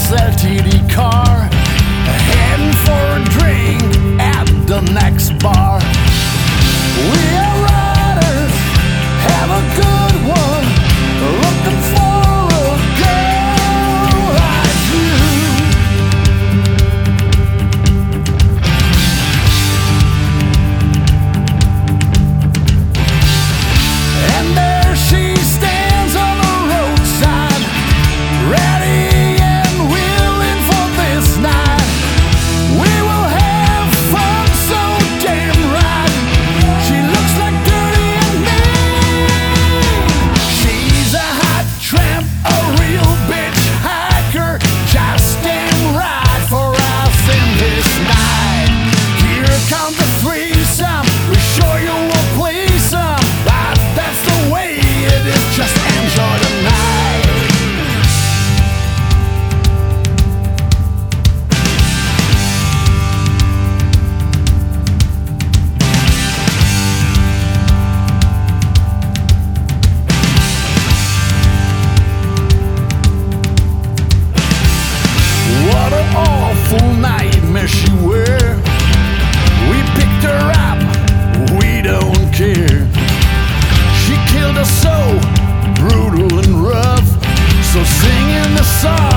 nice LTD car, heading for a drink at the next bar. We are riders, have a good one, looking for a girl like you. And there she stands on the roadside, ready and willing for this night. We will have fun so damn right. She looks like dirty and mean. She's a hot tramp, a real bitch hiker, just damn right for us in this night. Here comes the threesome, we're sure you will please some, but that's the way it is, just enjoy the night. What an awful nightmare she were. We picked her up, we don't care. She killed us so brutal and rough, so singing the song